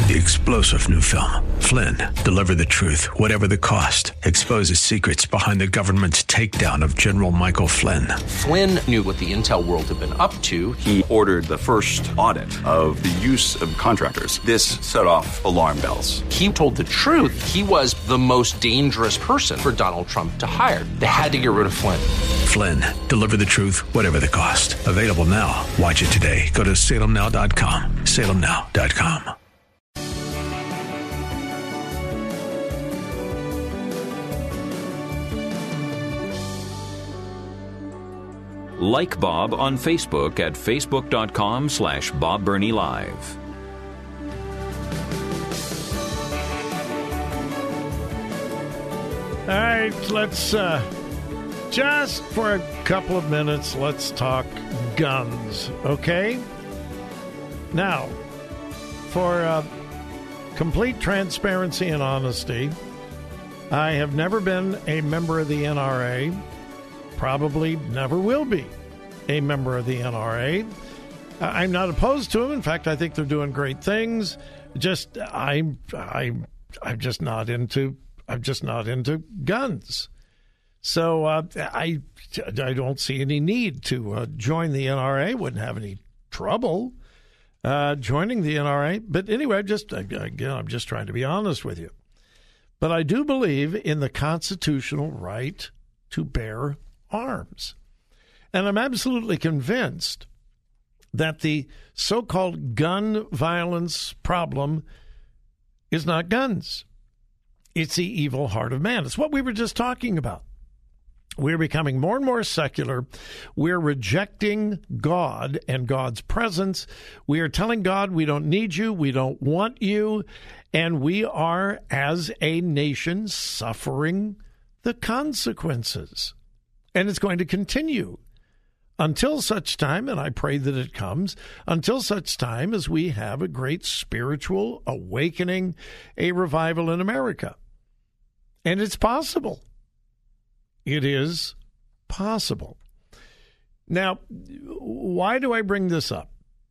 The explosive new film, Flynn, deliver the truth, whatever the cost, exposes secrets behind the government's takedown of General Michael Flynn. Flynn knew what the intel world had been up to. He ordered the first audit of the use of contractors. This set off alarm bells. He told the truth. He was the most dangerous person for Donald Trump to hire. They had to get rid of Flynn. Flynn, deliver the truth, whatever the cost. Available now. Watch it today. Go to salemnow.com. salemnow.com. Like Bob on Facebook at facebook.com/Bob Burney Live. All right, let's just for a couple of minutes, let's talk guns, okay? Now, for complete transparency and honesty, I have never been a member of the NRA. Probably never will be a member of the NRA. I'm not opposed to them. In fact, I think they're doing great things. Just I'm just not into guns. So I don't see any need to join the NRA. Wouldn't have any trouble joining the NRA. But anyway, I'm just trying to be honest with you. But I do believe in the constitutional right to bear arms. And I'm absolutely convinced that the so-called gun violence problem is not guns. It's the evil heart of man. It's what we were just talking about. We're becoming more and more secular. We're rejecting God and God's presence. We are telling God we don't need you, we don't want you, and we are, as a nation, suffering the consequences. And it's going to continue until such time, and I pray that it comes, until such time as we have a great spiritual awakening, a revival in America. And it's possible. It is possible. Now, why do I bring this up?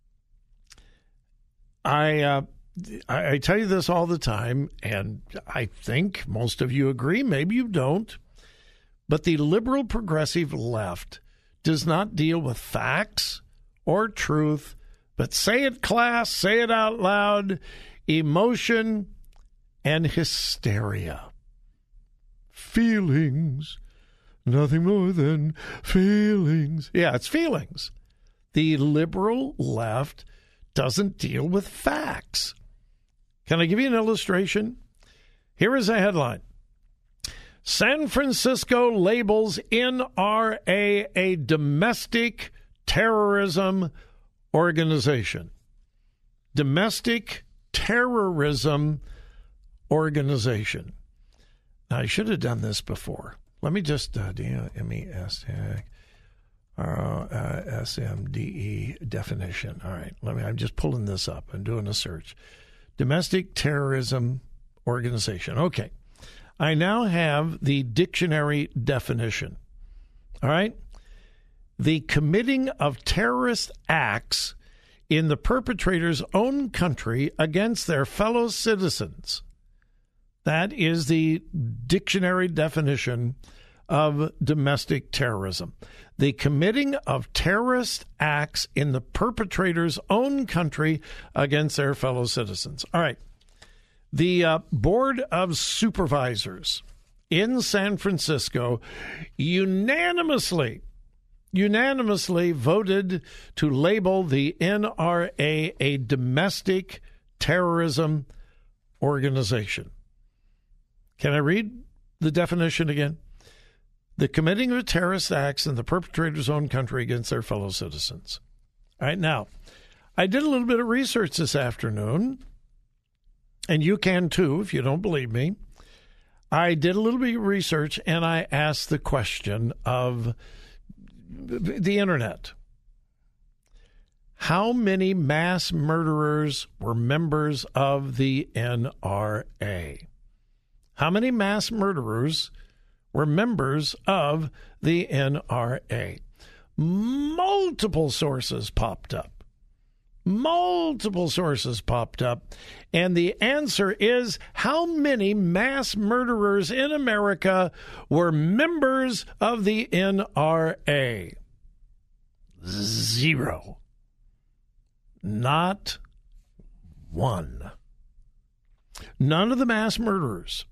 I tell you this all the time, and I think most of you agree, maybe you don't. But the liberal progressive left does not deal with facts or truth, but say it class, say it out loud, emotion and hysteria. Feelings, nothing more than feelings. Yeah, it's feelings. The liberal left doesn't deal with facts. Can I give you an illustration? Here is a headline. San Francisco labels NRA a domestic terrorism organization. Domestic terrorism organization. Now, I should have done this before. Let me just, SMDE definition. All right, I'm just pulling this up and doing a search. Domestic terrorism organization. Okay. I now have the dictionary definition. All right? The committing of terrorist acts in the perpetrator's own country against their fellow citizens. That is the dictionary definition of domestic terrorism. The committing of terrorist acts in the perpetrator's own country against their fellow citizens. All right. The Board of Supervisors in San Francisco unanimously voted to label the NRA a domestic terrorism organization. Can I read the definition again? The committing of terrorist acts in the perpetrator's own country against their fellow citizens. All right, now, I did a little bit of research this afternoon, and you can too if you don't believe me. I did a little bit of research, and I asked the question of the internet. How many mass murderers were members of the NRA? How many mass murderers were members of the NRA? Multiple sources popped up. Multiple sources popped up, and the answer is, how many mass murderers in America were members of the NRA? 0. Not one. None of the mass murderers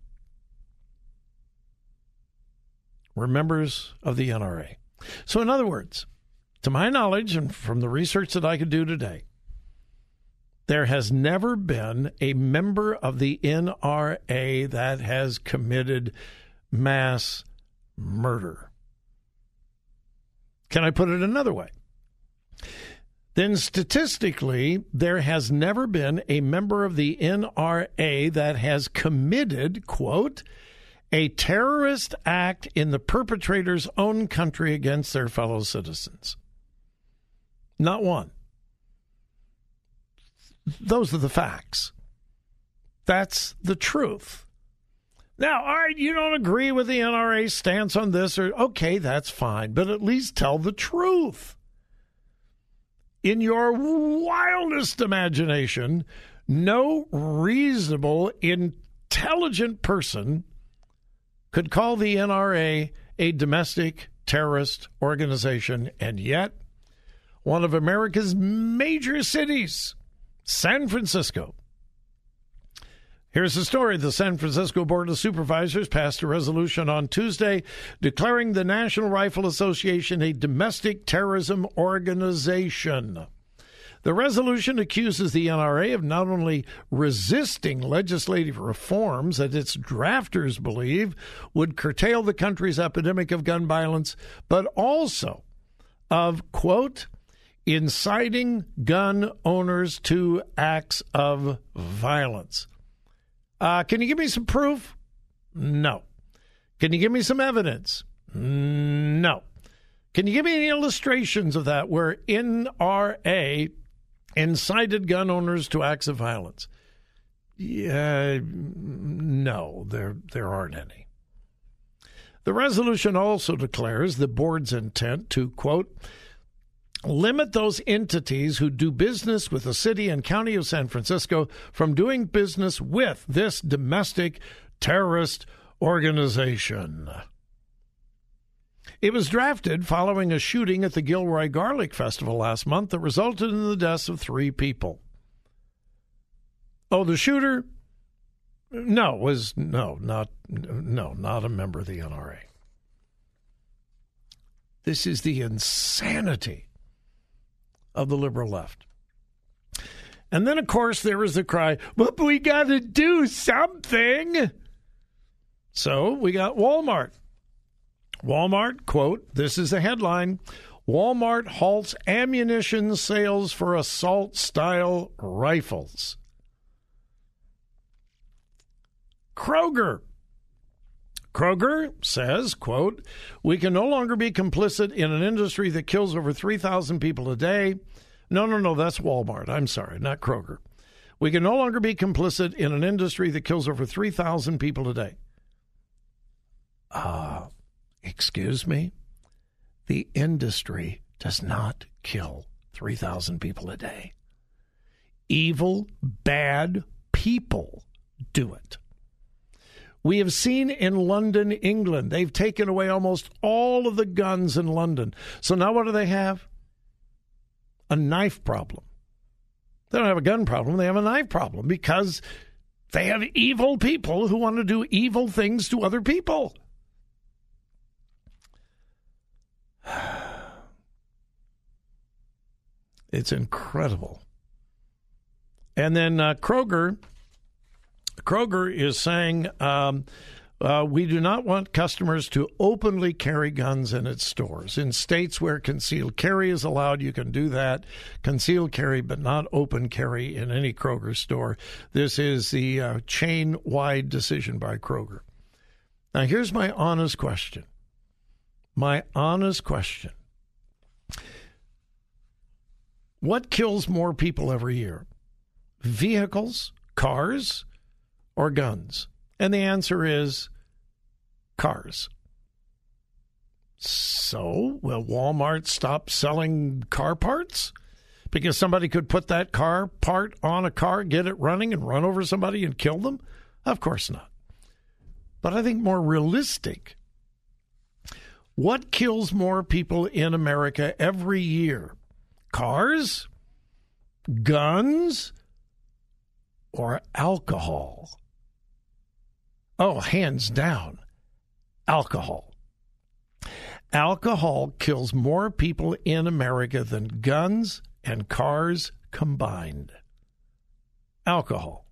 were members of the NRA. So in other words, to my knowledge and from the research that I could do today, there has never been a member of the NRA that has committed mass murder. Can I put it another way? Then statistically, there has never been a member of the NRA that has committed, quote, a terrorist act in the perpetrator's own country against their fellow citizens. Not one. Those are the facts. That's the truth. Now, all right, you don't agree with the NRA stance on this, or okay, that's fine, but at least tell the truth. In your wildest imagination, no reasonable, intelligent person could call the NRA a domestic terrorist organization, and yet one of America's major cities, San Francisco. Here's the story. The San Francisco Board of Supervisors passed a resolution on Tuesday declaring the National Rifle Association a domestic terrorism organization. The resolution accuses the NRA of not only resisting legislative reforms that its drafters believe would curtail the country's epidemic of gun violence, but also of, quote, inciting gun owners to acts of violence. Can you give me some proof? No. Can you give me some evidence? No. Can you give me any illustrations of that where NRA incited gun owners to acts of violence? No, there aren't any. The resolution also declares the board's intent to, quote, limit those entities who do business with the city and county of San Francisco from doing business with this domestic terrorist organization. It was drafted following a shooting at the Gilroy Garlic Festival last month that resulted in the deaths of 3 people. Oh, the shooter? Not a member of the NRA. This is the insanity of the liberal left. And then, of course, there was the cry, but we got to do something. So we got Walmart. Walmart, quote, this is the headline, Walmart halts ammunition sales for assault-style rifles. Kroger says, quote, we can no longer be complicit in an industry that kills over 3,000 people a day. No, that's Walmart. I'm sorry, not Kroger. We can no longer be complicit in an industry that kills over 3,000 people a day. Excuse me? The industry does not kill 3,000 people a day. Evil, bad people do it. We have seen in London, England, they've taken away almost all of the guns in London. So now what do they have? A knife problem. They don't have a gun problem. They have a knife problem because they have evil people who want to do evil things to other people. It's incredible. And then Kroger is saying, we do not want customers to openly carry guns in its stores. In states where concealed carry is allowed, you can do that. Concealed carry, but not open carry in any Kroger store. This is the chain-wide decision by Kroger. Now, here's my honest question. What kills more people every year? Vehicles, cars, or guns? And the answer is cars. So, will Walmart stop selling car parts? Because somebody could put that car part on a car, get it running, and run over somebody and kill them? Of course not. But I think more realistic, what kills more people in America every year? Cars, guns, or alcohol? Oh, hands down, alcohol. Alcohol kills more people in America than guns and cars combined. Alcohol.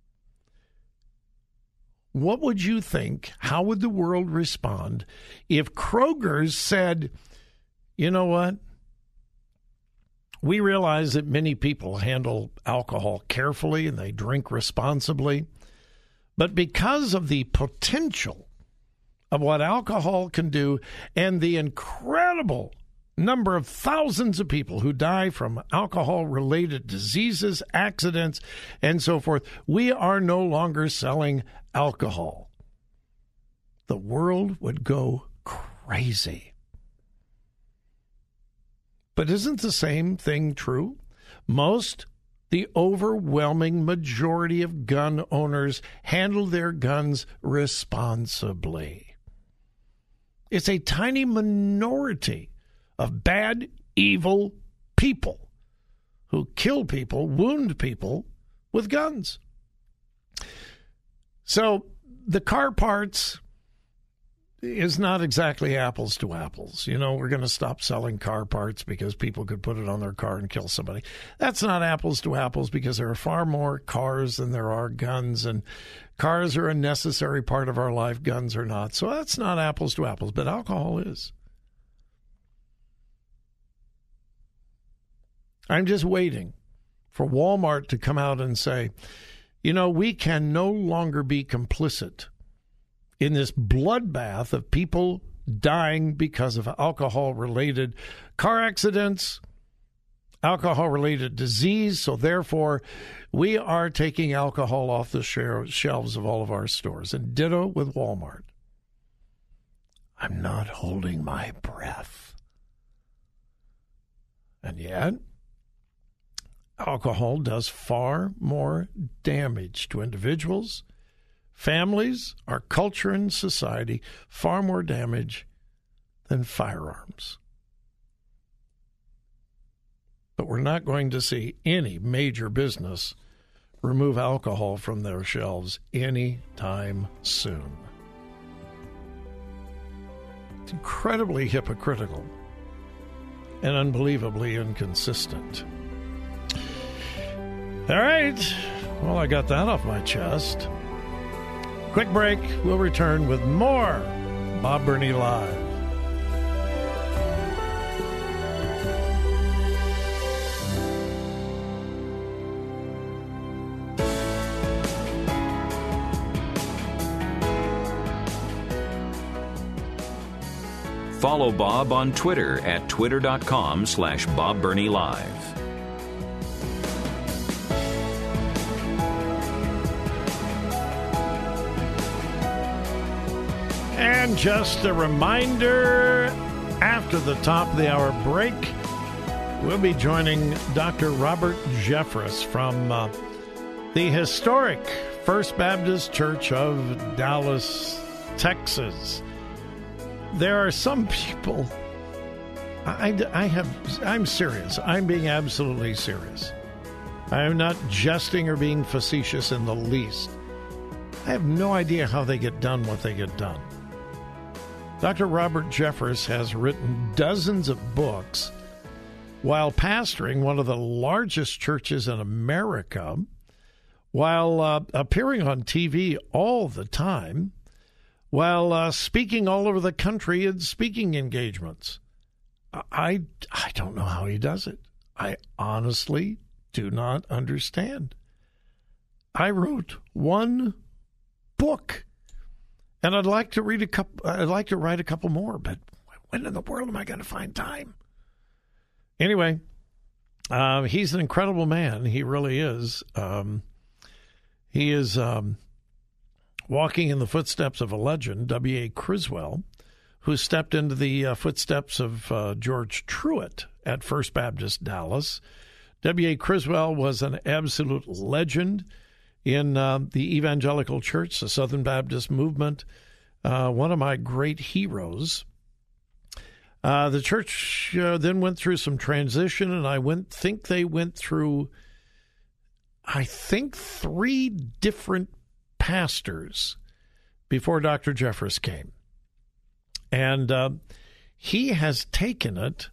What would you think? How would the world respond if Kroger's said, you know what? We realize that many people handle alcohol carefully and they drink responsibly, but because of the potential of what alcohol can do and the incredible number of thousands of people who die from alcohol-related diseases, accidents, and so forth, we are no longer selling alcohol. The world would go crazy. But isn't the same thing true? The overwhelming majority of gun owners handle their guns responsibly. It's a tiny minority of bad, evil people who kill people, wound people with guns. So the car parts is not exactly apples to apples. You know, we're going to stop selling car parts because people could put it on their car and kill somebody. That's not apples to apples because there are far more cars than there are guns, and cars are a necessary part of our life. Guns are not. So that's not apples to apples, but alcohol is. I'm just waiting for Walmart to come out and say, you know, we can no longer be complicit in this bloodbath of people dying because of alcohol-related car accidents, alcohol-related disease. So therefore, we are taking alcohol off the shelves of all of our stores. And ditto with Walmart. I'm not holding my breath. And yet, alcohol does far more damage to individuals, families, our culture and society, far more damage than firearms. But we're not going to see any major business remove alcohol from their shelves anytime soon. It's incredibly hypocritical and unbelievably inconsistent. All right. Well, I got that off my chest. Quick break. We'll return with more Bob Burney Live. Follow Bob on Twitter at twitter.com/Bob Burney Live. And just a reminder, after the top of the hour break, we'll be joining Dr. Robert Jeffress from the historic First Baptist Church of Dallas, Texas. There are some people, I'm serious. I'm being absolutely serious. I am not jesting or being facetious in the least. I have no idea how they get done what they get done. Dr. Robert Jeffress has written dozens of books while pastoring one of the largest churches in America, while appearing on TV all the time, while speaking all over the country in speaking engagements. I don't know how he does it. I honestly do not understand. I wrote one book. And I'd like to read a couple. I'd like to write a couple more, but when in the world am I going to find time? Anyway, he's an incredible man. He really is. He is walking in the footsteps of a legend, W.A. Criswell, who stepped into the footsteps of George Truett at First Baptist Dallas, W.A. Criswell was an absolute legend in the evangelical church, the Southern Baptist movement, one of my great heroes. The church then went through some transition, and I think they went through, 3 different pastors before Dr. Jeffress came. And he has taken it.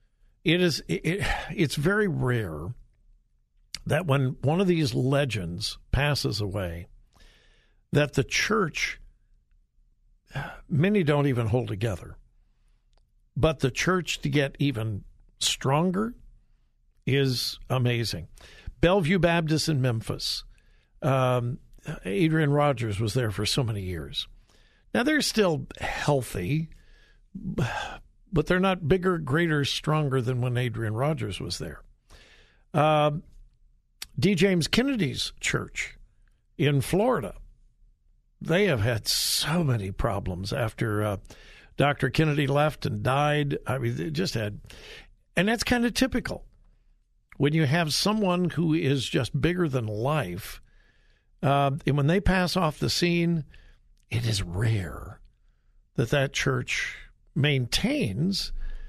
It's very rare that when one of these legends passes away, that the church, many don't even hold together. But the church to get even stronger is amazing. Bellevue Baptist in Memphis. Adrian Rogers was there for so many years. Now, they're still healthy, but they're not bigger, greater, stronger than when Adrian Rogers was there. D. James Kennedy's church in Florida. They have had so many problems after Dr. Kennedy left and died. I mean, they just had, and that's kind of typical. When you have someone who is just bigger than life, and when they pass off the scene, it is rare that church maintains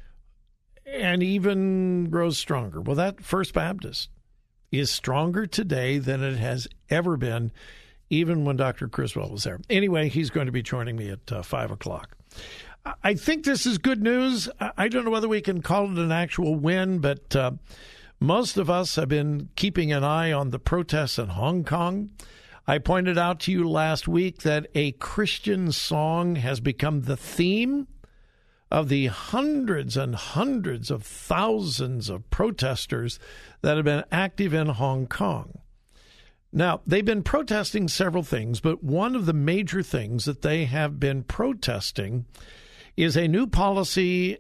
and even grows stronger. Well, that First Baptist is stronger today than it has ever been, even when Dr. Criswell was there. Anyway, he's going to be joining me at 5 o'clock. I think this is good news. I don't know whether we can call it an actual win, but most of us have been keeping an eye on the protests in Hong Kong. I pointed out to you last week that a Christian song has become the theme of the hundreds and hundreds of thousands of protesters that have been active in Hong Kong. Now, they've been protesting several things, but one of the major things that they have been protesting is a new policy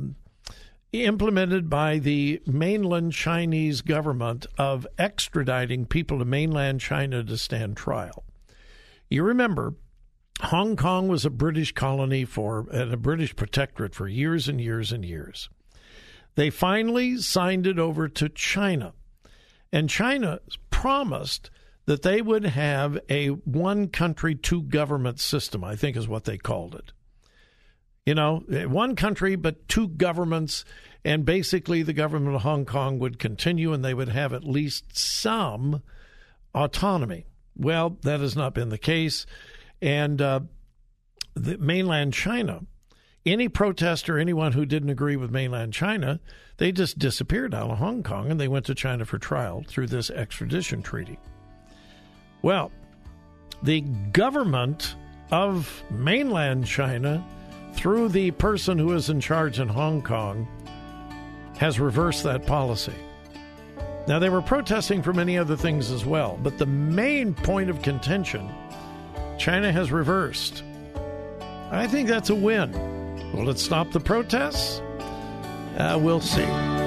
implemented by the mainland Chinese government of extraditing people to mainland China to stand trial. You remember, Hong Kong was a British colony and a British protectorate for years and years and years. They finally signed it over to China, and China promised that they would have a one country, two government system, I think is what they called it. You know, one country, but two governments, and basically the government of Hong Kong would continue and they would have at least some autonomy. Well, that has not been the case. And the mainland China, any protester, anyone who didn't agree with mainland China, they just disappeared out of Hong Kong and they went to China for trial through this extradition treaty. Well, the government of mainland China, through the person who is in charge in Hong Kong, has reversed that policy. Now, they were protesting for many other things as well, but the main point of contention, China has reversed. I think that's a win. Will it stop the protests? We'll see.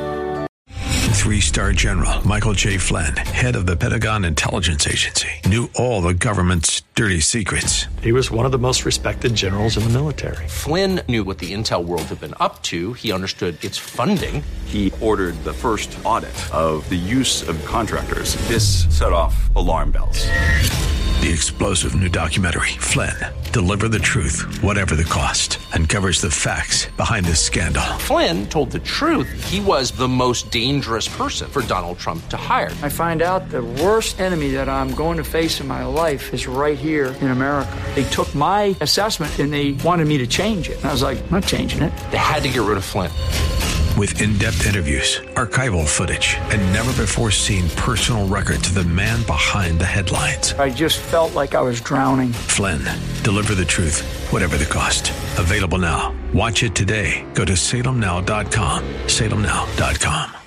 3-star General Michael J. Flynn, head of the Pentagon Intelligence Agency, knew all the government's dirty secrets. He was one of the most respected generals in the military. Flynn knew what the intel world had been up to. He understood its funding. He ordered the first audit of the use of contractors. This set off alarm bells. The explosive new documentary, Flynn, Deliver the Truth, Whatever the Cost, uncovers the facts behind this scandal. Flynn told the truth. He was the most dangerous person for Donald Trump to hire. I find out the worst enemy that I'm going to face in my life is right here in America. They took my assessment and they wanted me to change it. And I was like, I'm not changing it. They had to get rid of Flynn. With in-depth interviews, archival footage, and never-before-seen personal records of the man behind the headlines. I just felt like I was drowning. Flynn, Deliver the Truth, Whatever the Cost. Available now. Watch it today. Go to salemnow.com. salemnow.com.